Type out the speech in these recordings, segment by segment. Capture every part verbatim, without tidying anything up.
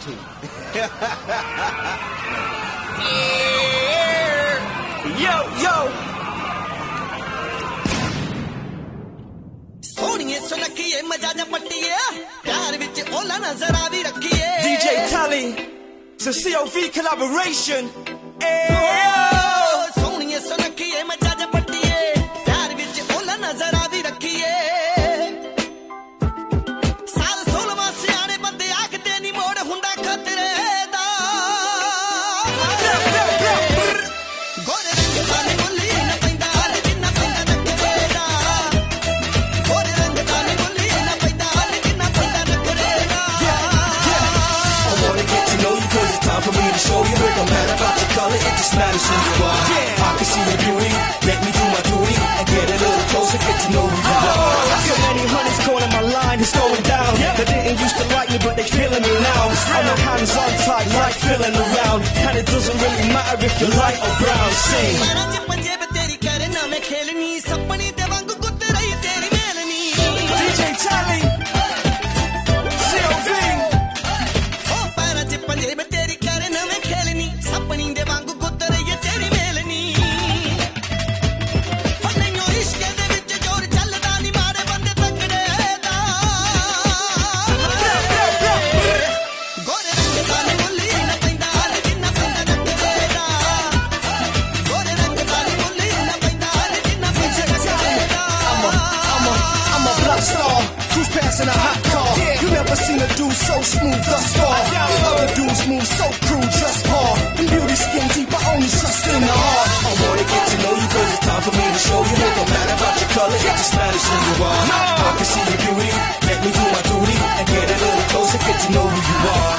to. Yo, yo. D J Tally, it's a C O V collaboration. For me to show you, it don't matter about your color, it just matters who you are. Yeah. I can see your beauty, let me do my duty, and get a little closer, get to know who you are. So many hundreds calling my line, it's going down. Yeah. They didn't used to like me, but they feeling me now. I'm the hands on tight, like feeling around. And it doesn't really matter if you're light or brown. Sing. D J Tally, C O V. Who's passing a hot car? Yeah. You never seen a dude so smooth thus far. Other dudes move so crude, just hard. And beauty skin deep, I only trust in the heart. I wanna get to know you, cause it's time for me to show you. It don't matter about your color, it just matters who you are. I can see your beauty, let me do my duty, and get a little closer, get to know who you are.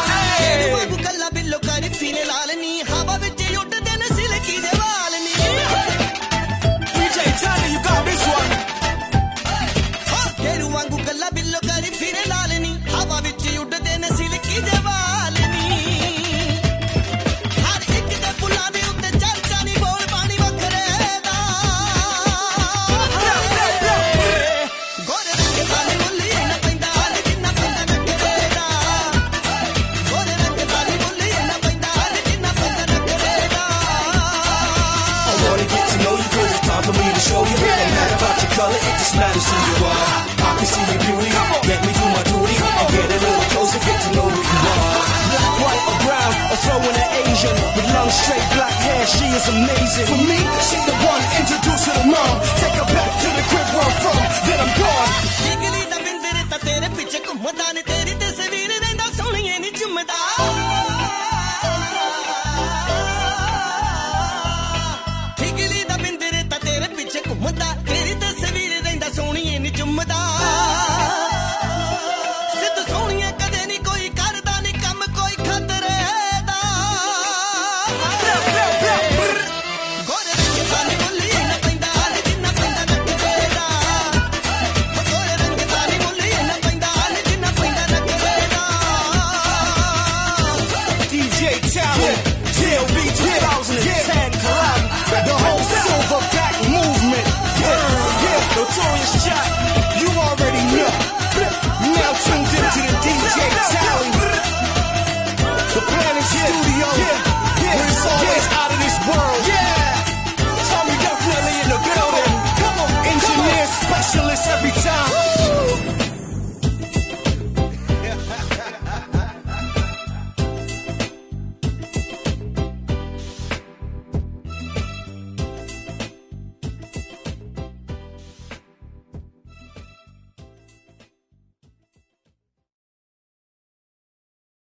D J Tally, you got this one. For me to show you, it don't matter about your color, it just matters who you are. I can see your beauty, let me do my duty, and get a little closer, get to know who you are. Black, white, or brown, or throw in an Asian with long, straight black hair, she is amazing. For me, she's the one, introduce her to mom. Take her back to the crib where I'm from, then I'm gone.